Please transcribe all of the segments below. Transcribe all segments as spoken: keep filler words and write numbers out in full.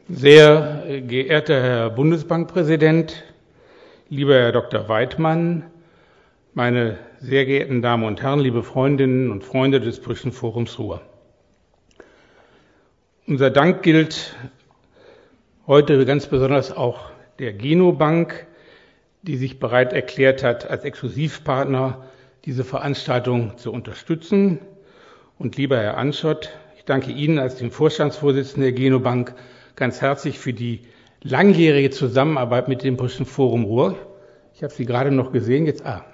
Sehr geehrter Herr Bundesbankpräsident, lieber Herr Doktor Weidmann, meine sehr geehrten Damen und Herren, liebe Freundinnen und Freunde des Brüschen Forums Ruhr. Unser Dank gilt heute ganz besonders auch der Genobank, die sich bereit erklärt hat, als Exklusivpartner diese Veranstaltung zu unterstützen. Und lieber Herr Anschott, ich danke Ihnen als dem Vorstandsvorsitzenden der Genobank ganz herzlich für die langjährige Zusammenarbeit mit dem Brüschen Forum Ruhr. Ich habe Sie gerade noch gesehen, jetzt ah.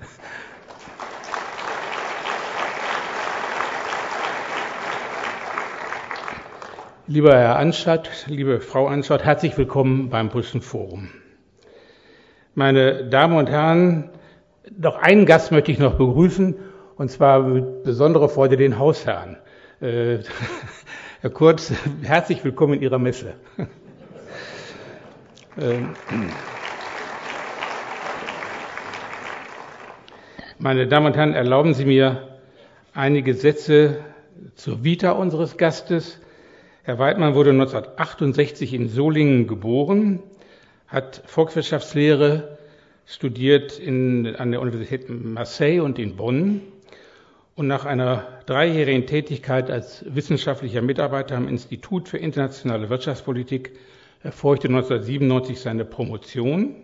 Lieber Herr Anschott, liebe Frau Anschott, herzlich willkommen beim Brüschen Forum. Meine Damen und Herren, noch einen Gast möchte ich noch begrüßen, und zwar mit besonderer Freude den Hausherrn. Äh, Herr Kurz, herzlich willkommen in Ihrer Messe. Meine Damen und Herren, erlauben Sie mir einige Sätze zur Vita unseres Gastes. Herr Weidmann wurde neunzehnhundertachtundsechzig in Solingen geboren, hat Volkswirtschaftslehre studiert in, an der Universität Marseille und in Bonn. Und nach einer dreijährigen Tätigkeit als wissenschaftlicher Mitarbeiter am Institut für internationale Wirtschaftspolitik erfolgte neunzehnhundertsiebenundneunzig seine Promotion.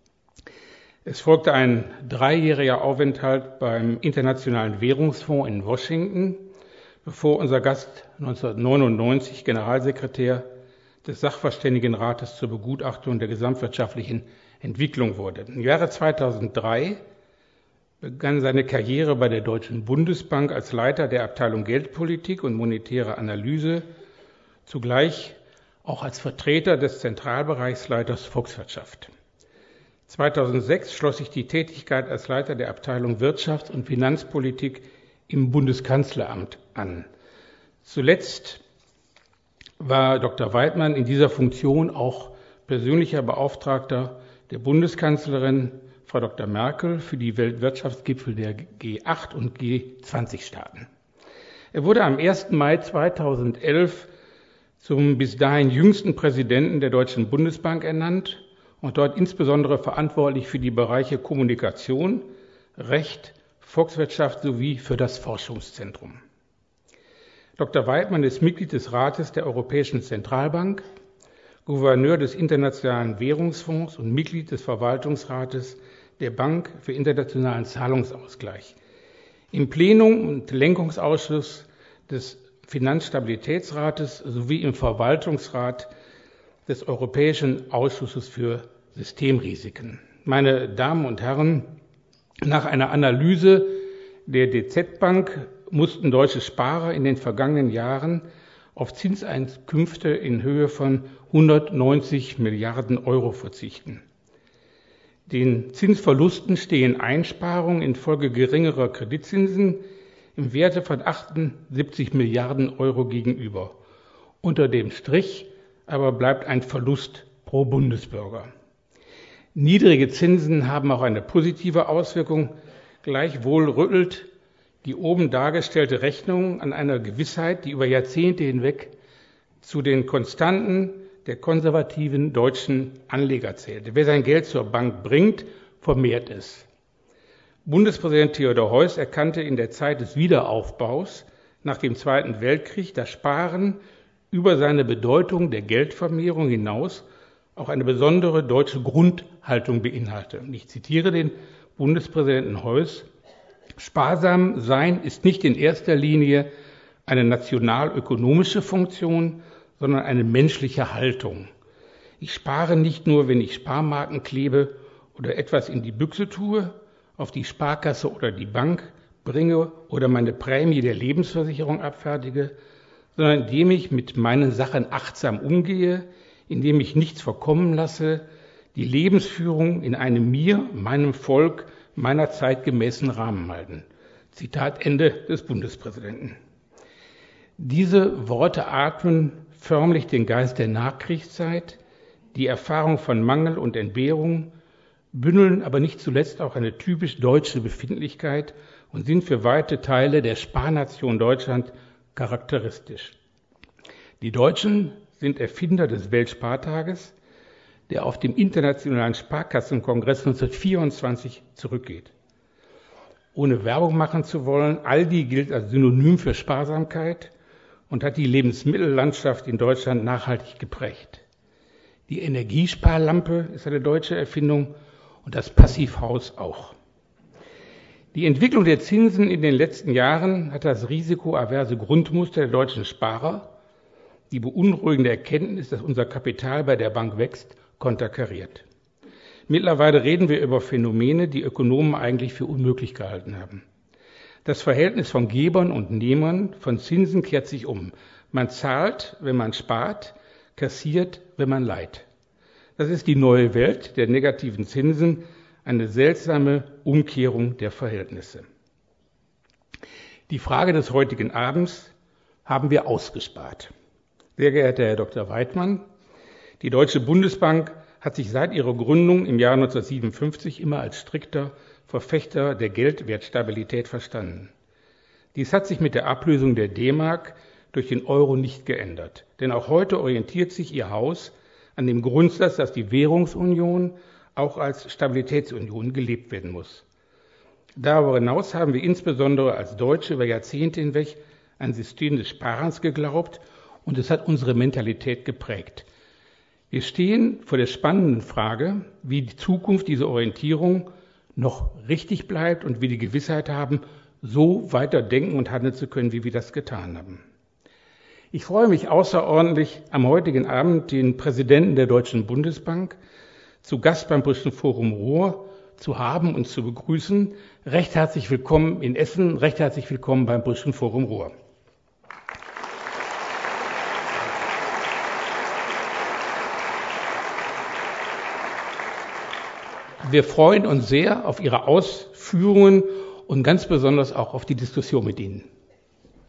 Es folgte ein dreijähriger Aufenthalt beim Internationalen Währungsfonds in Washington, bevor unser Gast neunzehnhundertneunundneunzig Generalsekretär des Sachverständigenrates zur Begutachtung der gesamtwirtschaftlichen Entwicklung wurde. Im Jahre zweitausenddrei begann seine Karriere bei der Deutschen Bundesbank als Leiter der Abteilung Geldpolitik und monetäre Analyse, zugleich auch als Vertreter des Zentralbereichsleiters Volkswirtschaft. zweitausendsechs schloss sich die Tätigkeit als Leiter der Abteilung Wirtschafts- und Finanzpolitik im Bundeskanzleramt an. Zuletzt war Doktor Weidmann in dieser Funktion auch persönlicher Beauftragter der Bundeskanzlerin Frau Doktor Merkel für die Weltwirtschaftsgipfel der G acht und G zwanzig Staaten. Er wurde am ersten Mai zweitausendelf zum bis dahin jüngsten Präsidenten der Deutschen Bundesbank ernannt und dort insbesondere verantwortlich für die Bereiche Kommunikation, Recht, Volkswirtschaft sowie für das Forschungszentrum. Doktor Weidmann ist Mitglied des Rates der Europäischen Zentralbank, Gouverneur des Internationalen Währungsfonds und Mitglied des Verwaltungsrates der Bank für internationalen Zahlungsausgleich. Im Plenum und Lenkungsausschuss des Finanzstabilitätsrates sowie im Verwaltungsrat des Europäischen Ausschusses für Systemrisiken. Meine Damen und Herren, nach einer Analyse der D Z Bank mussten deutsche Sparer in den vergangenen Jahren auf Zinseinkünfte in Höhe von hundertneunzig Milliarden Euro verzichten. Den Zinsverlusten stehen Einsparungen infolge geringerer Kreditzinsen im Werte von achtundsiebzig Milliarden Euro gegenüber. Unter dem Strich aber bleibt ein Verlust pro Bundesbürger. Niedrige Zinsen haben auch eine positive Auswirkung. Gleichwohl rüttelt die oben dargestellte Rechnung an einer Gewissheit, die über Jahrzehnte hinweg zu den Konstanten der konservativen deutschen Anleger zählte. Wer sein Geld zur Bank bringt, vermehrt es. Bundespräsident Theodor Heuss erkannte in der Zeit des Wiederaufbaus nach dem Zweiten Weltkrieg das Sparen über seine Bedeutung der Geldvermehrung hinaus auch eine besondere deutsche Grundhaltung beinhalte. Und ich zitiere den Bundespräsidenten Heuss: Sparsam sein ist nicht in erster Linie eine nationalökonomische Funktion, sondern eine menschliche Haltung. Ich spare nicht nur, wenn ich Sparmarken klebe oder etwas in die Büchse tue, auf die Sparkasse oder die Bank bringe oder meine Prämie der Lebensversicherung abfertige, sondern indem ich mit meinen Sachen achtsam umgehe, indem ich nichts verkommen lasse, die Lebensführung in einem mir, meinem Volk, meiner Zeit gemäßen Rahmen halten. Zitat Ende des Bundespräsidenten. Diese Worte atmen förmlich den Geist der Nachkriegszeit, die Erfahrung von Mangel und Entbehrung, bündeln aber nicht zuletzt auch eine typisch deutsche Befindlichkeit und sind für weite Teile der Sparnation Deutschland charakteristisch. Die Deutschen sind Erfinder des Weltspartages, der auf dem Internationalen Sparkassenkongress neunzehnhundertvierundzwanzig zurückgeht. Ohne Werbung machen zu wollen, Aldi gilt als Synonym für Sparsamkeit und hat die Lebensmittellandschaft in Deutschland nachhaltig geprägt. Die Energiesparlampe ist eine deutsche Erfindung und das Passivhaus auch. Die Entwicklung der Zinsen in den letzten Jahren hat das risikoaverse Grundmuster der deutschen Sparer, die beunruhigende Erkenntnis, dass unser Kapital bei der Bank wächst, konterkariert. Mittlerweile reden wir über Phänomene, die Ökonomen eigentlich für unmöglich gehalten haben. Das Verhältnis von Gebern und Nehmern von Zinsen kehrt sich um. Man zahlt, wenn man spart, kassiert, wenn man leiht. Das ist die neue Welt der negativen Zinsen, eine seltsame Umkehrung der Verhältnisse. Die Frage des heutigen Abends haben wir ausgespart. Sehr geehrter Herr Doktor Weidmann, die Deutsche Bundesbank hat sich seit ihrer Gründung im Jahr neunzehnhundertsiebenundfünfzig immer als strikter Verfechter der Geldwertstabilität verstanden. Dies hat sich mit der Ablösung der D-Mark durch den Euro nicht geändert. Denn auch heute orientiert sich Ihr Haus an dem Grundsatz, dass die Währungsunion auch als Stabilitätsunion gelebt werden muss. Darüber hinaus haben wir insbesondere als Deutsche über Jahrzehnte hinweg ein System des Sparens geglaubt und es hat unsere Mentalität geprägt. Wir stehen vor der spannenden Frage, wie die Zukunft dieser Orientierung noch richtig bleibt und wir die Gewissheit haben, so weiter denken und handeln zu können, wie wir das getan haben. Ich freue mich außerordentlich, am heutigen Abend den Präsidenten der Deutschen Bundesbank zu Gast beim Brüsseler Forum Ruhr zu haben und zu begrüßen. Recht herzlich willkommen in Essen, recht herzlich willkommen beim Brüsseler Forum Ruhr. Wir freuen uns sehr auf Ihre Ausführungen und ganz besonders auch auf die Diskussion mit Ihnen.